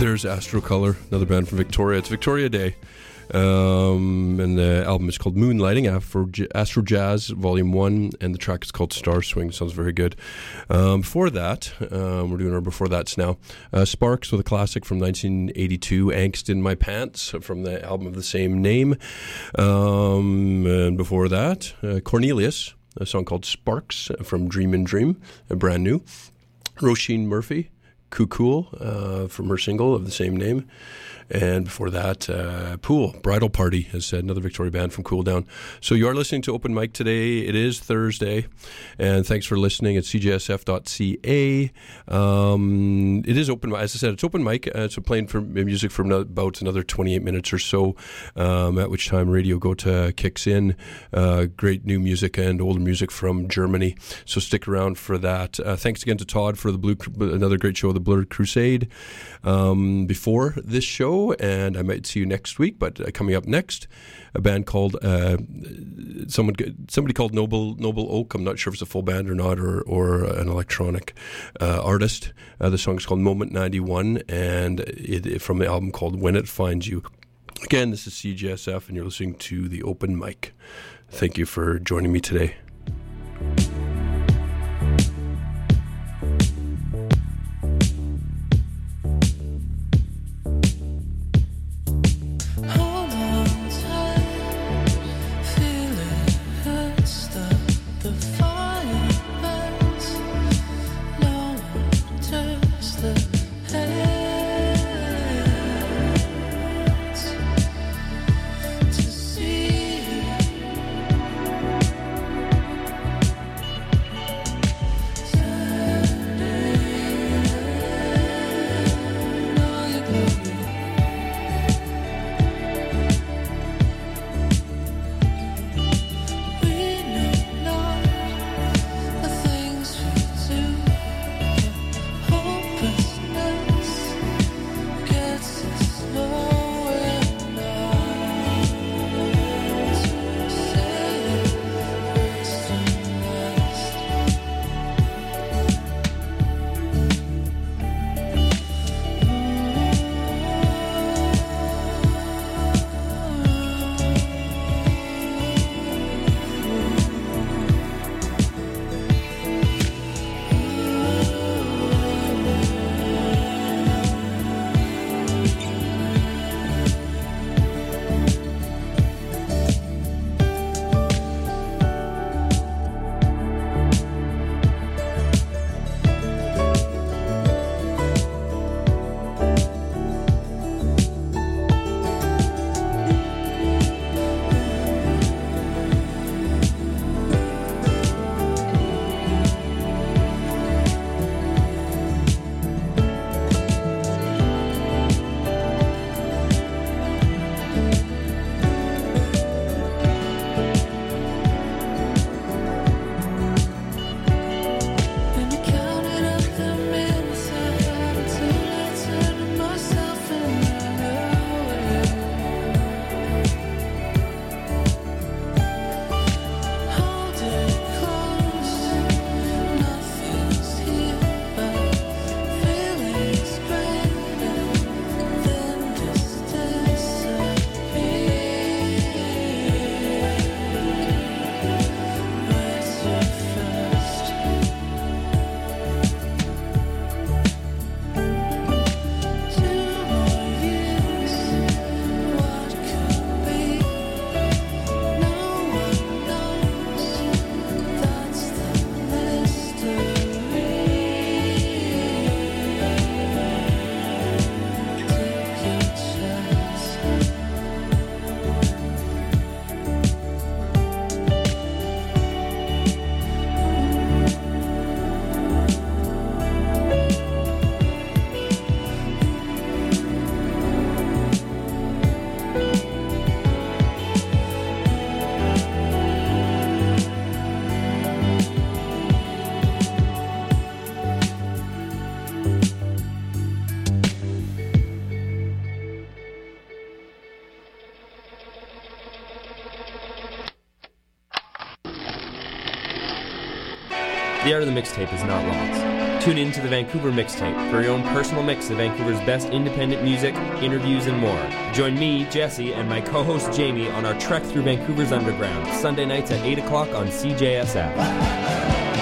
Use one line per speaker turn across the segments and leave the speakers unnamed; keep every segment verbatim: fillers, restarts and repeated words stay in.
There's Astrocolor, another band from Victoria. It's Victoria Day. Um, and the album is called Moonlighting, Afro, Astro Jazz Volume one, and the track is called Star Swing. Sounds very good. Um, before that, um, we're doing our before that's now. Uh, Sparks with a classic from nineteen eighty-two, Angst in My Pants, from the album of the same name. Um, and before that, uh, Cornelius, a song called Sparks from Dream and Dream, uh, brand new. Roisin Murphy, Cool, uh, from her single of the same name. And before that, uh, Pool, Bridal Party, as said, another Victoria band from Cool Down. So you are listening to Open Mic today. It is Thursday, and thanks for listening at c j s f dot c a. Um, it is open, as I said, it's open mic. Uh, so playing for music for about another twenty-eight minutes or so, um, at which time Radio Gotha kicks in. Uh, great new music and older music from Germany. So stick around for that. Uh, thanks again to Todd for the Blue, another great show, The Blurred Crusade. Um, before this show, and I might see you next week, but uh, coming up next, a band called uh, someone somebody called Noble Noble Oak. I'm not sure if it's a full band or not, or or an electronic uh, artist. Uh, the song is called Moment ninety-one, and it, it from the album called When It Finds You. Again, this is C J S F, and you're listening to the Open Mic. Thank you for joining me today.
The art of the mixtape is not lost. Tune in to the Vancouver Mixtape for your own personal mix of Vancouver's best independent music, interviews, and more. Join me, Jesse, and my co-host Jamie on our trek through Vancouver's underground, Sunday nights at eight o'clock on C J S F.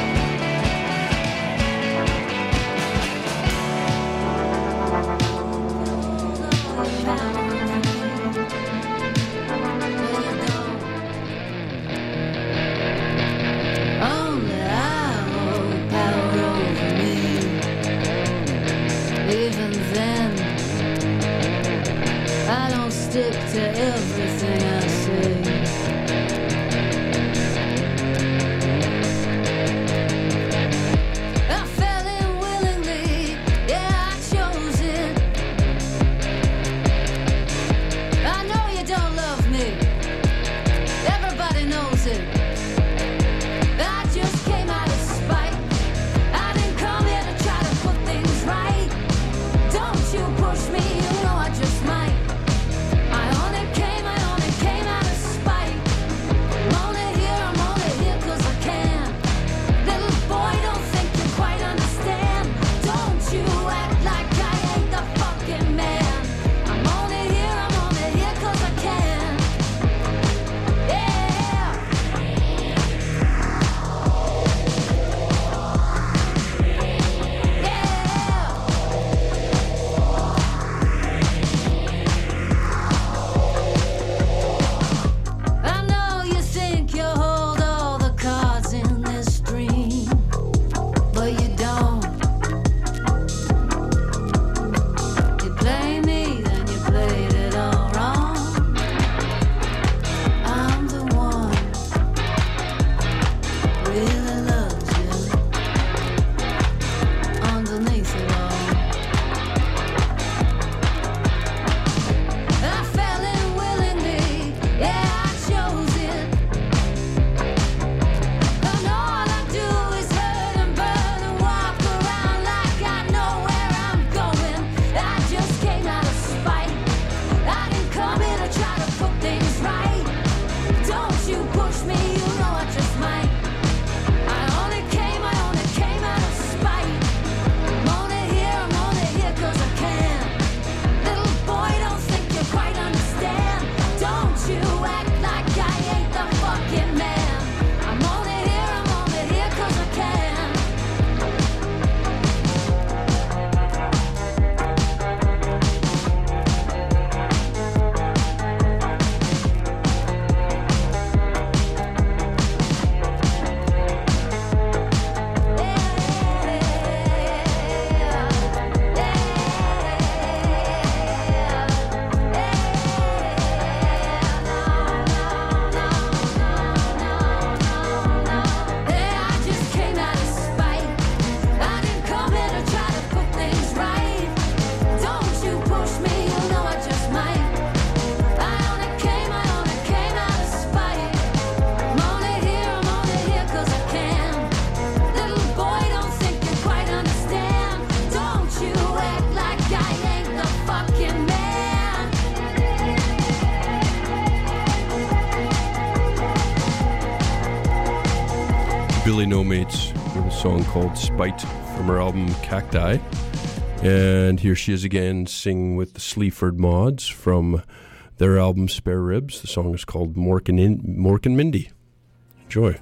Billy No Mates with a song called Spite from her album Cacti. And here she is again singing with the Sleaford Mods from their album Spare Ribs. The song is called Mork and, In- Mork and Mindy. Enjoy.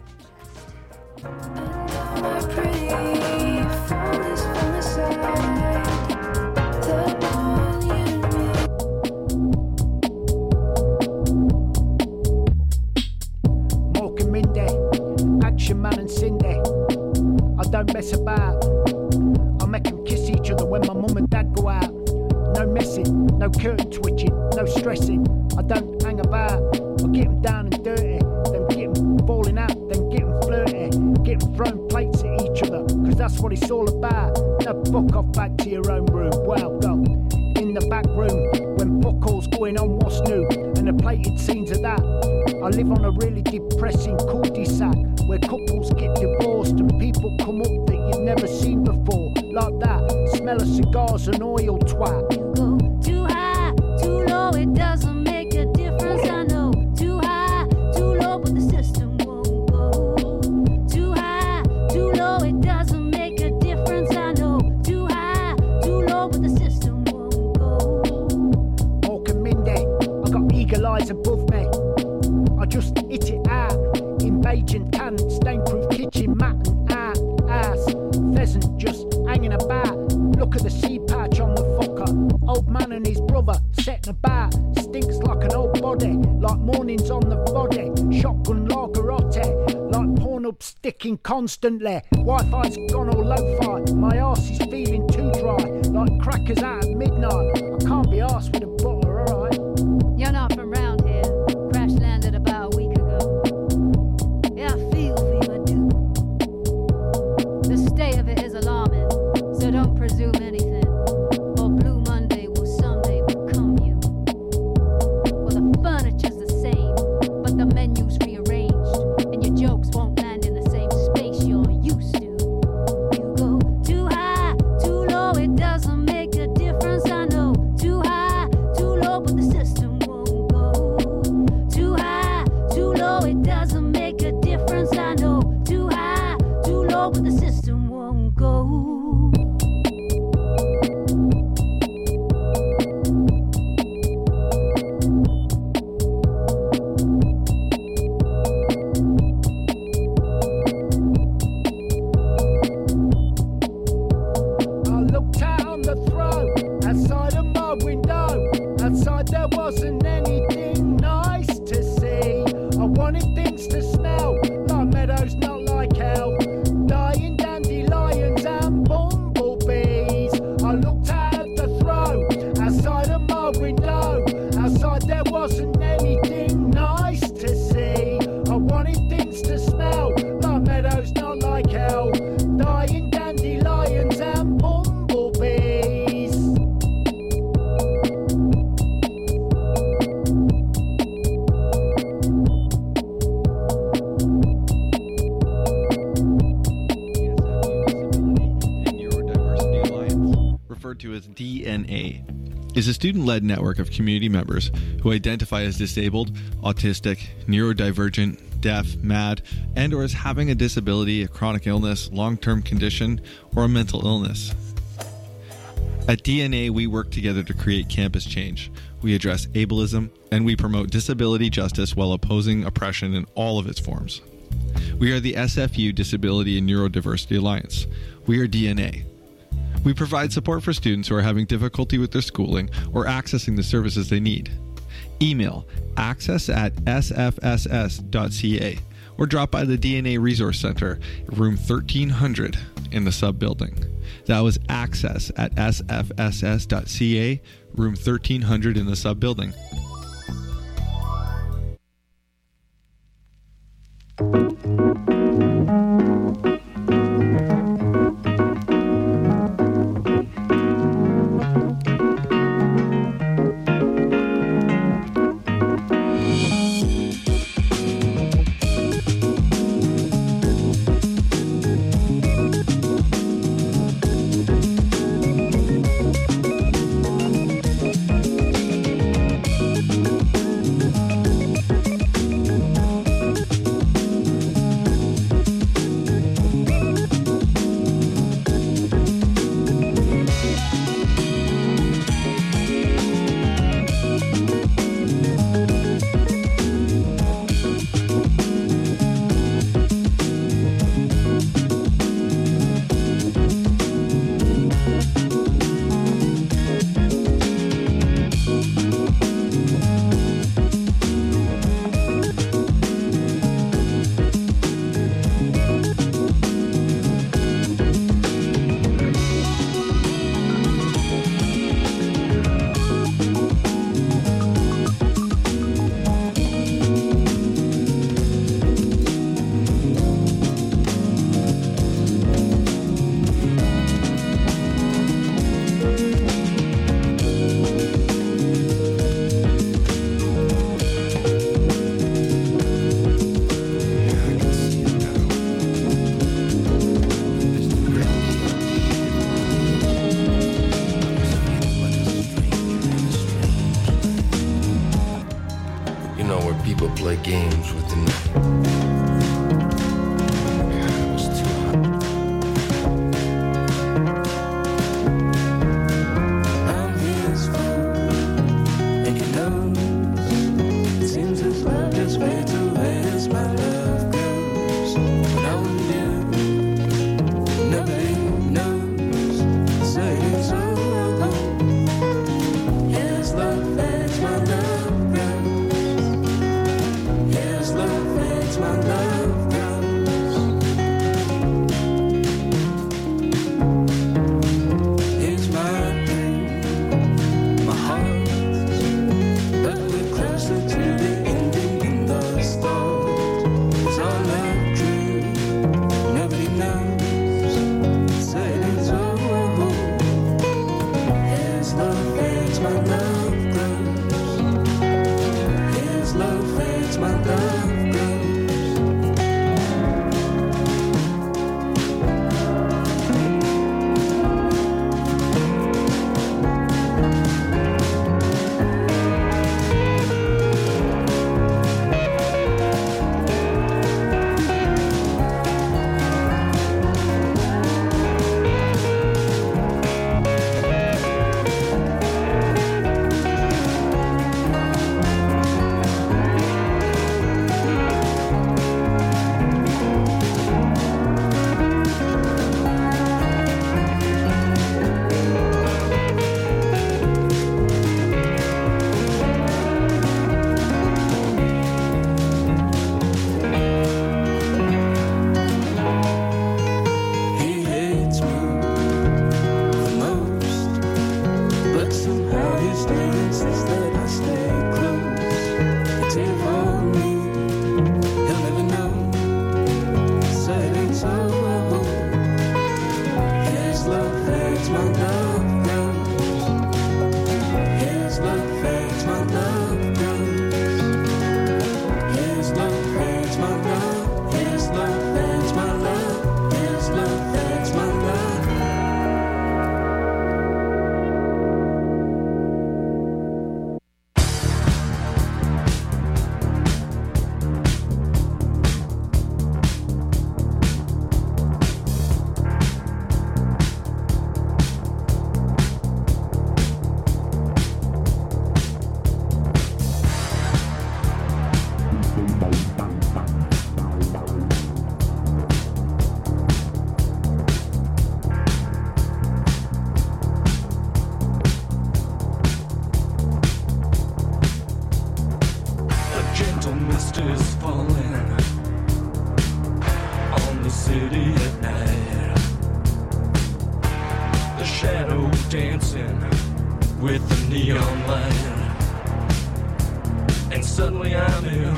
Man and Cindy, I don't mess about. I make them kiss each other when my mum and dad go out. No messing, no curtain twitching, no stressing. I don't hang about. I get them down and dirty, then get them falling out, then get them flirty, get them throwing plates at each other, cause that's what it's all about. Now fuck off back to your own room. Well done. In the back room, when fuck all's going on, what's new? And the plated scenes of that. I live on a really depressing cul-de-sac where couples get divorced and people come up that you've never seen before. Like that, smell of cigars and oil twat.
You go too high, too low, it doesn't make a difference, I know. Too high, too low, but the system won't go. Too high, too low, it doesn't make a difference, I know.
just hit it out. In Beijing talent, stain-proof kitchen, mat and out, ass. Pheasant just hanging about. Look at the sea patch on the fucker. Old man and his brother setting about. Stinks like an old body, like mornings on the body. Shotgun lagerotte, like porn up sticking constantly. Wi-Fi's gone all lo-fi. My arse is feeling too dry, like crackers out at midnight. I can't be arsed with a butter, alright?
You're not from round here. Crash landed about a week ago. Yeah, I feel for you, I do. The state of it is alarming, so don't presume anything. Or Blue Monday will someday become you. Well, the furniture's the same, but the menu's rearranged, and your jokes won't land in the same space you're used to. You go too high, too low, it doesn't make a difference, I know. Too high, too low, but the system won't go. Too high, too low, it doesn't make a difference, I know. Too high, too low, but the system won't go.
I looked out on the throat, outside of my window. Outside there wasn't anything nice to see. I wanted things to smell like meadows, not like hell. Dying dandelions and bumblebees. I looked out at the throat, outside of my window. Outside there wasn't anything nice to see. I wanted things to smell like meadows, not like hell. Dying dandelions and bumblebees.
and Neurodiversity Alliance, referred to as D N A, is a student-led network of community members who identify as disabled, autistic, neurodivergent, deaf, mad, and or as having a disability, a chronic illness, long-term condition, or a mental illness. At D N A, we work together to create campus change. We address ableism, and we promote disability justice while opposing oppression in all of its forms. We are the S F U Disability and Neurodiversity Alliance. We are D N A. We provide support for students who are having difficulty with their schooling or accessing the services they need. Email access at s f s s dot c a or drop by the D N A Resource Center, room thirteen hundred in the sub-building. That was access at s f s s dot c a, room thirteen hundred in the sub-building.
people play games with the night. God, it was too hot. I'm his fool, and he knows. It seems his love just way too love grows. He hates me the most, but somehow he still insists that I stay close. It's here for me, he'll never know. Say it ain't so. His love fades, my love grows. His love fades, my love grows. His love fades, my love. His love fades, my love. His love fades, my love. A gentle mist is falling on the city at night. The shadow dancing with the neon light. And suddenly I'm in.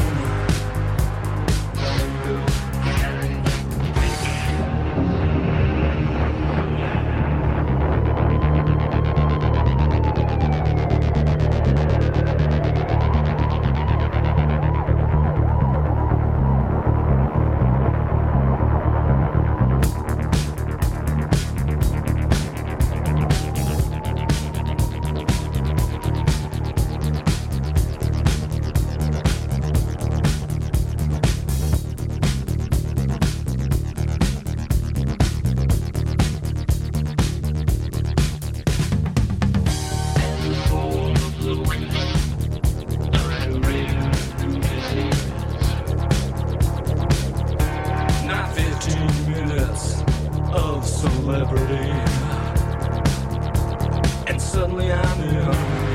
Not fifteen minutes of celebrity, and suddenly I'm in.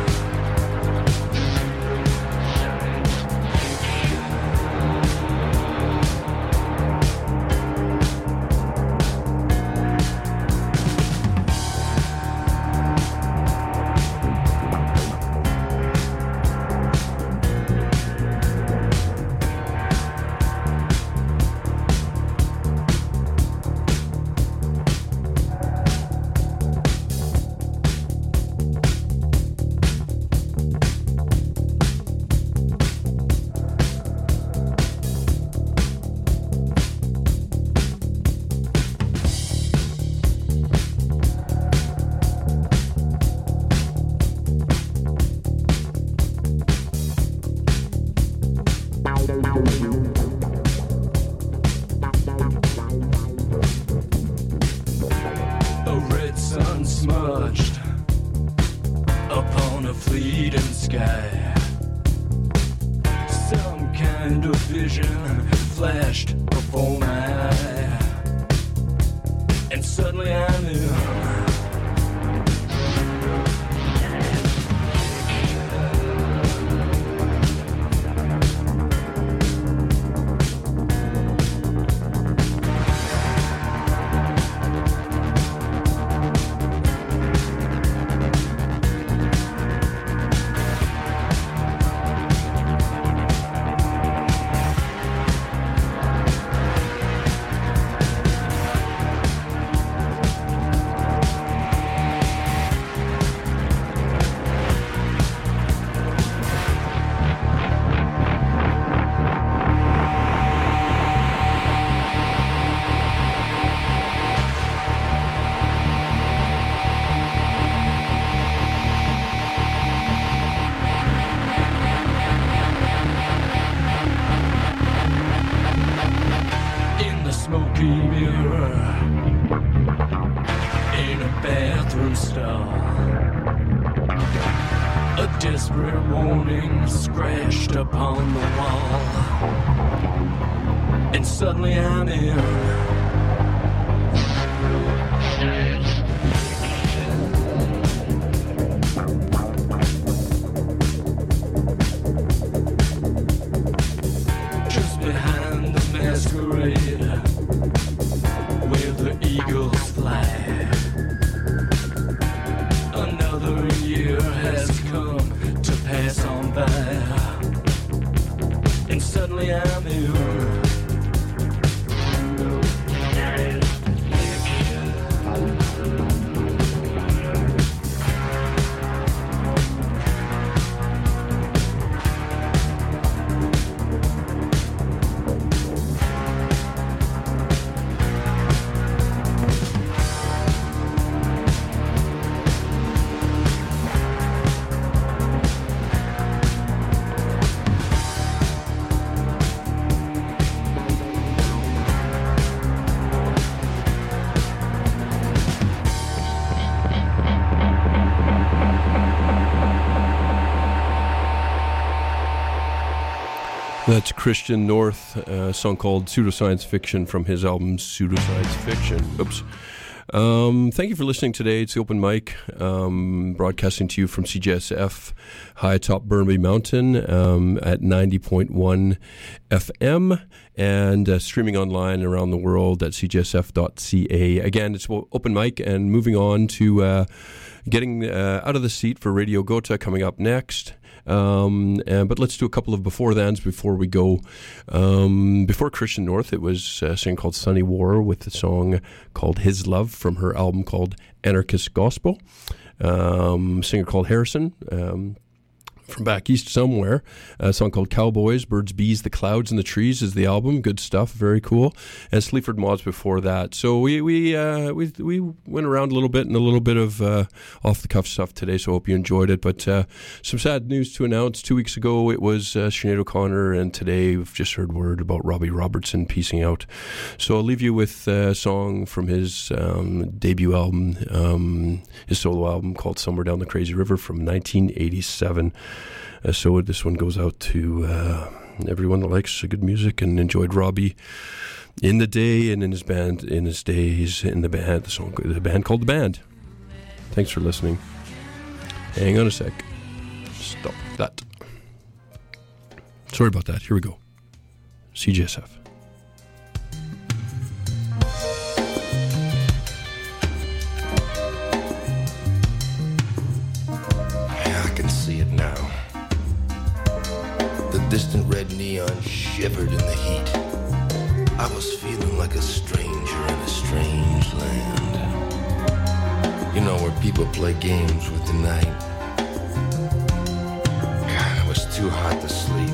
A red sun smudged upon a fleeting sky. Some kind of vision flashed before my eye, and suddenly I'm in. star. A desperate warning scratched upon the wall. And suddenly I'm in. Just behind the masquerade where the eagles fly. Another year has come to pass on by. And suddenly I'm in.
That's Christian North, a song called Pseudoscience Fiction from his album Pseudoscience Fiction. Oops. Um, thank you for listening today. It's the Open Mic, um, broadcasting to you from C J S F, high atop Burnaby Mountain, um, at ninety point one F M, and uh, streaming online around the world at c j s f dot c a. Again, it's Open Mic, and moving on to uh, getting uh, out of the seat for Radio Gotha coming up next. Um, and, but let's do a couple of before-thens before we go. Um, before Christian North, it was a singer called Sunny War with a song called His Love from her album called Anarchist Gospel. Um, a singer called Harrison, um, from back east somewhere, a song called Cowboys, Birds, Bees, the Clouds, and the Trees is the album. Good stuff, very cool. And Sleaford Mods before that. So we we uh, we we went around a little bit and a little bit of uh, off the cuff stuff today. So I hope you enjoyed it. But uh, some sad news to announce. Two weeks ago it was uh, Sinead O'Connor, and today we've just heard word about Robbie Robertson piecing out. So I'll leave you with a song from his um, debut album, um, his solo album called Somewhere Down the Crazy River from nineteen eighty-seven. Uh, so this one goes out to uh, everyone that likes good music and enjoyed Robbie in the day and in his band, in his days in the band, the song, the band called The Band. Thanks for listening. Hang on a sec. Stop that. Sorry about that. Here we go. C J S F.
I can see it now. The distant red neon shivered in the heat. I was feeling like a stranger in a strange land. You know, where people play games with the night. God, it was too hot to sleep.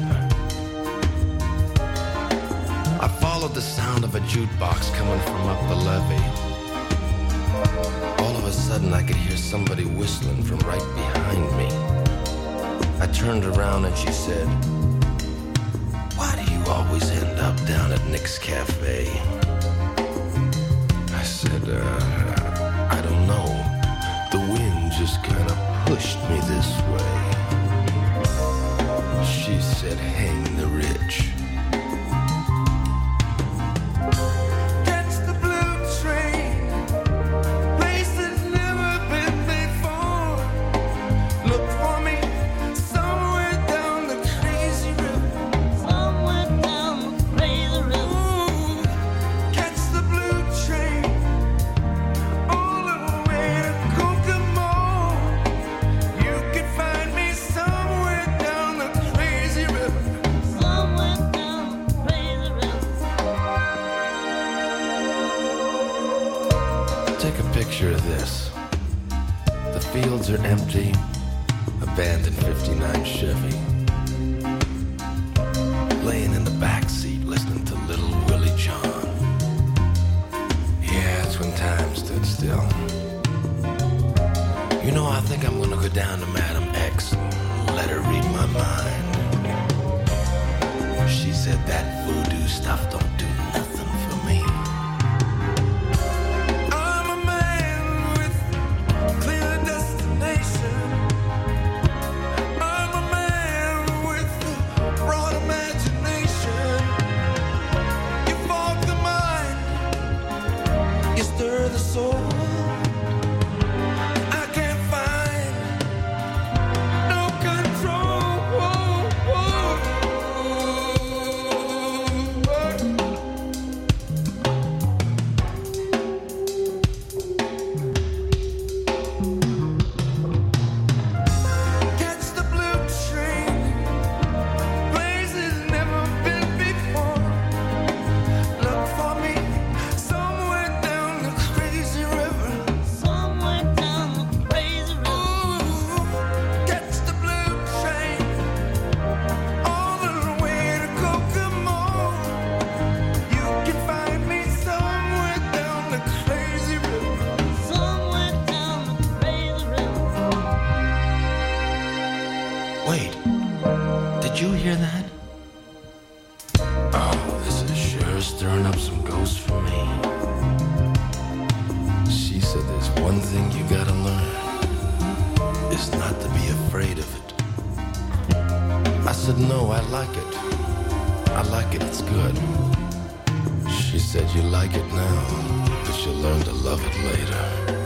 I followed the sound of a jukebox coming from up the levee. All of a sudden, I could hear somebody whistling from right behind me. I turned around and she said, "Why do you always end up down at Nick's Cafe?" I said, uh, I don't know. The wind just kind of pushed me this way. She said, "Hang the rich." Are empty, abandoned fifty-nine Chevy, laying in the back seat listening to Little Willie John. Yeah, it's when time stood still. You know, I think I'm gonna go down to Madam X and let her read my mind. She said that voodoo stuff don't do nothing for me. I'm a man with clear was stirring up some ghosts for me. She said, there's one thing you gotta learn. It's not to be afraid of it. I said, no, I like it. I like it, it's good. She said, you like it now, but you'll learn to love it later.